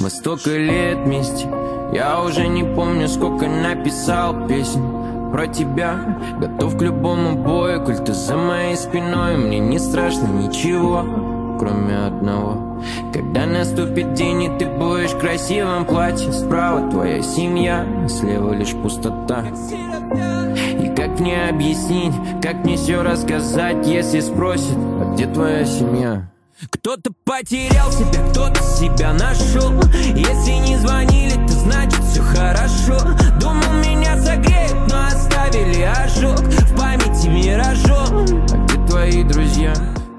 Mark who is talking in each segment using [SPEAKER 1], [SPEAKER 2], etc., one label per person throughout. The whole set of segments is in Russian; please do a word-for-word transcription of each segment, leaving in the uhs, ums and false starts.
[SPEAKER 1] Мы столько лет вместе, я уже не помню, сколько написал песен про тебя. Готов к любому бою, коль ты за моей спиной. Мне не страшно ничего, кроме одного. Когда наступит день, и ты будешь в красивом платье. Справа твоя семья, слева лишь пустота. И как мне объяснить, как мне все рассказать, если спросят, а где твоя семья? Кто-то потерял себя, кто-то себя нашел. Если не звонили, то значит все хорошо. Думал, меня согреют, но оставили ожог в памяти миражом. А где твои друзья?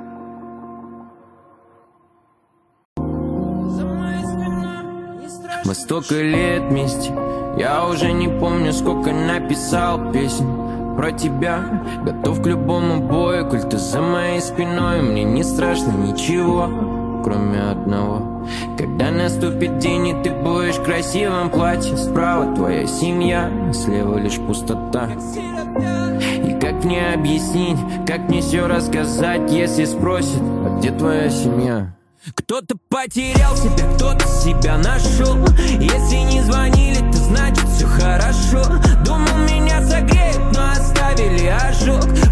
[SPEAKER 1] Мы столько лет вместе, я уже не помню, сколько написал песен про тебя. Готов к любому бою, коль ты за моей спиной. Мне не страшно ничего, кроме одного. Когда наступит день, и ты будешь в красивом платье. Справа твоя семья, слева лишь пустота. И как мне объяснить, как мне все рассказать, если спросят, а где твоя семья? Кто-то потерял себя, кто-то себя нашел. Если не звонили, то значит все хорошо. Думал, меня согреют, но оставили ожог